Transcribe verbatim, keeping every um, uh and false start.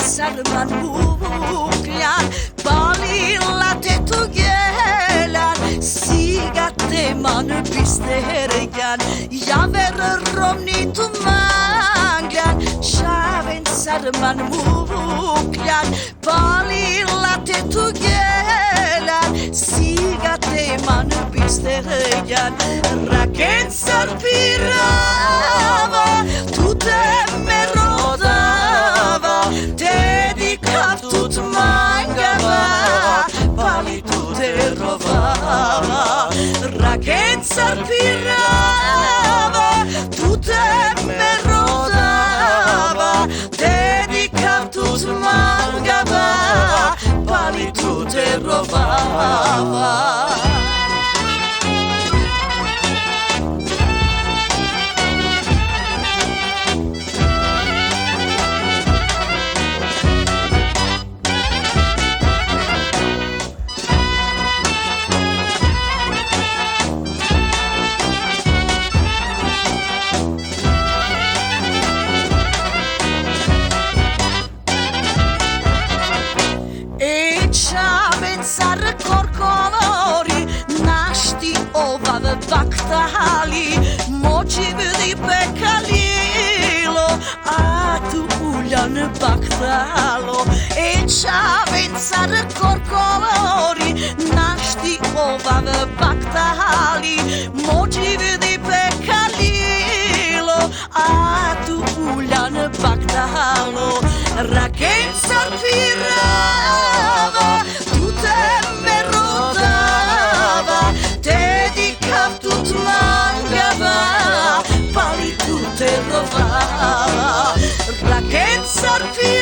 sarman mukljan, palila te tu gjelan, siga te man pistergan, ja verromni tu manglan, shaven sarman mukljan, palila te tu gjelan, siga te man pistergan, raket sarpirava, tu te me rodava, te di kaptut mangava, pali tu te rovava, raket sarpirava, tu te me rodava, te di kaptut mangava, pali tu te rovava. Sar korkolori, našti ovav baktali, moći vidi pekalilo, a tu uljan baktalo. E čaven sar korkolori, našti ovav baktali, moći vidi pekalilo, a tu uljan baktalo. Raket sar pirava, tu te me rodava, te di kaptut mangava, pali tu te rovava, raket sarpirava.